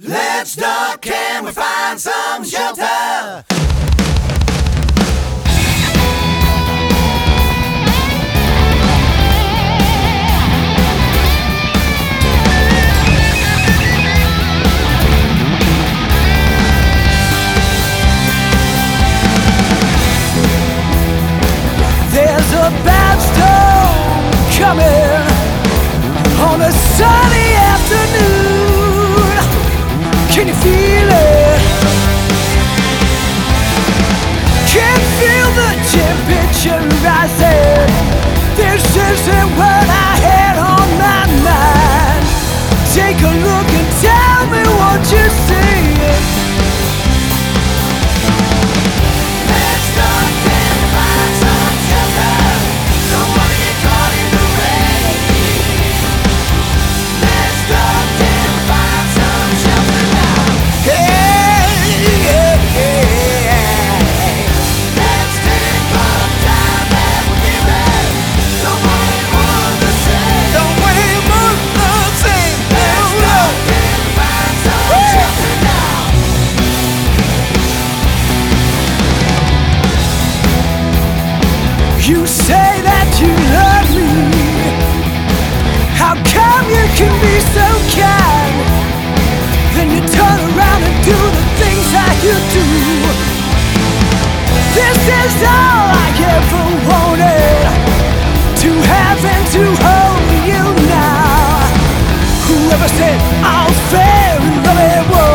Let's duck and we find some shelter. There's a bad storm coming on a sunny afternoon. Can you feel it? Can feel the temperature rising. This isn't what I had on my mind. Take a look and tell me what you see. You say that you love me. How come you can be so kind? Then you turn around and do the things that you do. This is all I ever wanted, to have and to hold you now. Whoever said all's fair in love and war?